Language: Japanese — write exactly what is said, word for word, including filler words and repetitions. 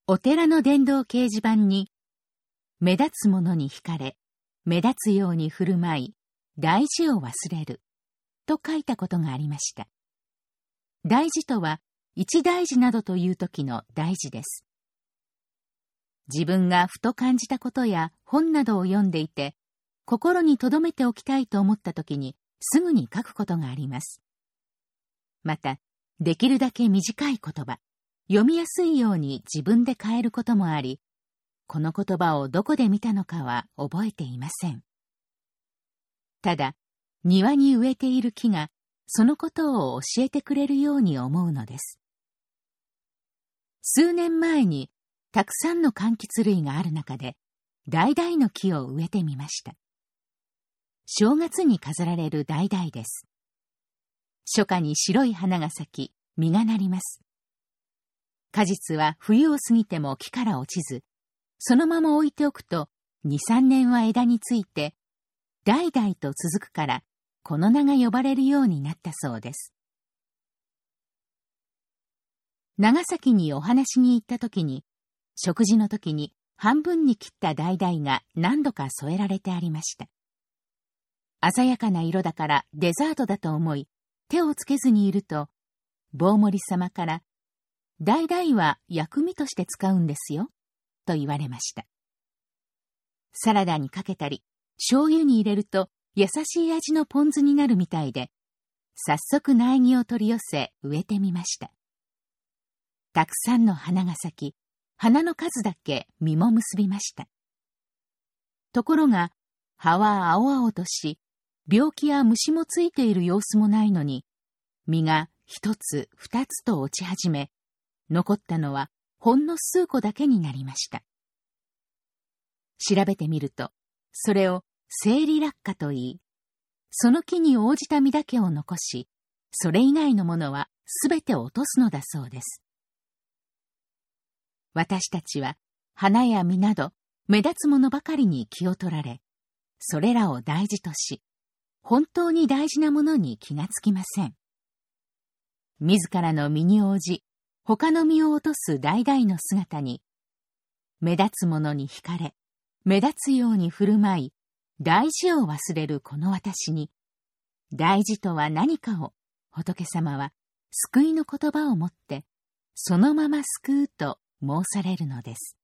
お寺の電動掲示板に、目立つものに惹かれ、目立つように振る舞い、大事を忘れる、と書いたことがありました。大事とは、一大事などという時の大事です。自分がふと感じたことや本などを読んでいて、心に留めておきたいと思った時にすぐに書くことがあります。また、できるだけ短い言葉、読みやすいように自分で変えることもあり、この言葉をどこで見たのかは覚えていません。ただ、庭に植えている木がそのことを教えてくれるように思うのです。数年前にたくさんの柑橘類がある中で、橙の木を植えてみました。正月に飾られる橙です。初夏に白い花が咲き、実がなります。果実は冬を過ぎても木から落ちず、そのまま置いておくと、に、さんねんは枝について、代々と続くから、この名が呼ばれるようになったそうです。長崎にお話に行った時に、食事の時に半分に切った橙が何度か添えられてありました。鮮やかな色だからデザートだと思い、手をつけずにいると、坊守様から、橙は薬味として使うんですよ、と言われました。サラダにかけたり、醤油に入れると優しい味のポン酢になるみたいで、早速苗木を取り寄せ植えてみました。たくさんの花が咲き、花の数だけ実も結びました。ところが、葉は青々とし、病気や虫もついている様子もないのに、実が一つ二つと落ち始め、残ったのはほんの数個だけになりました。調べてみると、それを生理落下と言い、その木に応じた実だけを残し、それ以外のものはすべて落とすのだそうです。私たちは花や実など目立つものばかりに気を取られ、それらを大事とし、本当に大事なものに気がつきません。自らの身に応じ、他の身を落とす橙の姿に、目立つものに惹かれ、目立つように振る舞い、大事を忘れるこの私に、大事とは何かを仏様は救いの言葉をもって、そのまま救うと申されるのです。